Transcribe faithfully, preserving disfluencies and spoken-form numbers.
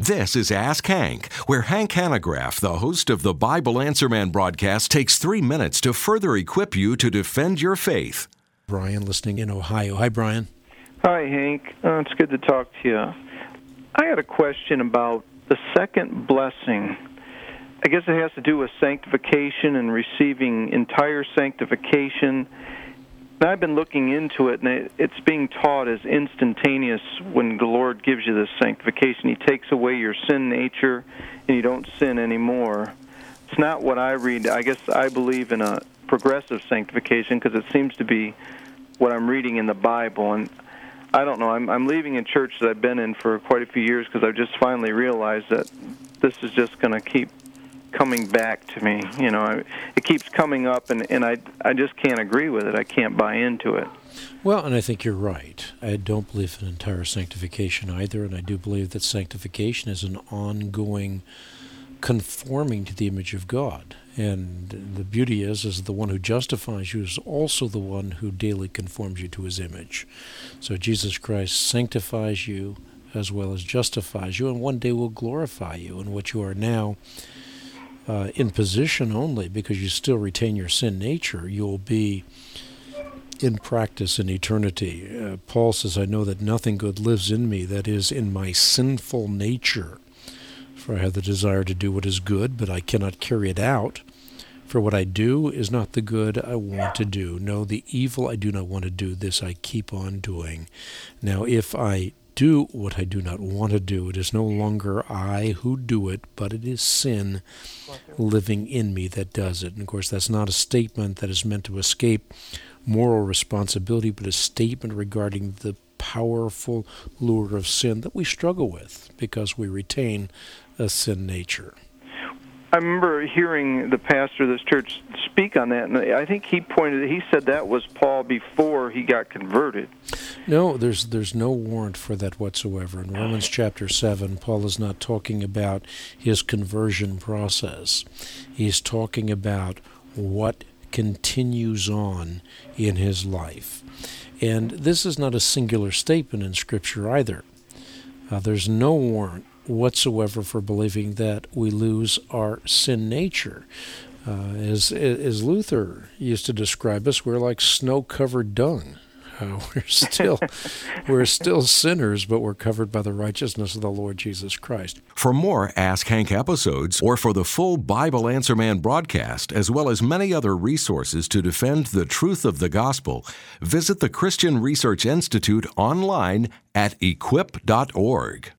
This is Ask Hank, where Hank Hanegraaff, the host of the Bible Answer Man broadcast, takes three minutes to further equip you to defend your faith. Brian, listening in Ohio. Hi, Brian. Hi, Hank. Uh, it's good to talk to you. I had a question about the second blessing. I guess it has to do with sanctification and receiving entire sanctification. And I've been looking into it, and it, it's being taught as instantaneous when the Lord gives you this sanctification. He takes away your sin nature, and you don't sin anymore. It's not what I read. I guess I believe in a progressive sanctification because it seems to be what I'm reading in the Bible. And I don't know. I'm, I'm leaving a church that I've been in for quite a few years because I've just finally realized that this is just going to keep coming back to me. You know, it keeps coming up, and, and I, I just can't agree with it. I can't buy into it. Well, and I think you're right. I don't believe in entire sanctification either, and I do believe that sanctification is an ongoing conforming to the image of God. And the beauty is, is the one who justifies you is also the one who daily conforms you to his image. So Jesus Christ sanctifies you as well as justifies you, and one day will glorify you. And what you are now uh, in position only, because you still retain your sin nature, you'll be in practice in eternity. Uh, Paul says, I know that nothing good lives in me, that is, in my sinful nature. For I have the desire to do what is good, but I cannot carry it out. For what I do is not the good I want to do. No, the evil I do not want to do, this I keep on doing. Now, if I do what I do not want to do, it is no longer I who do it, but it is sin living in me that does it. And of course, that's not a statement that is meant to escape moral responsibility, but a statement regarding the powerful lure of sin that we struggle with because we retain a sin nature. I remember hearing the pastor of this church speak on that, and I think he pointed, he said that was Paul before he got converted. No, there's there's no warrant for that whatsoever. In Romans chapter seven, Paul is not talking about his conversion process. He's talking about what continues on in his life. And this is not a singular statement in Scripture either. Uh, there's no warrant whatsoever for believing that we lose our sin nature. Uh, as as Luther used to describe us, we're like snow-covered dung. Uh, we're still we're still sinners, but we're covered by the righteousness of the Lord Jesus Christ. For more Ask Hank episodes, or for the full Bible Answer Man broadcast, as well as many other resources to defend the truth of the gospel, visit the Christian Research Institute online at equip dot org.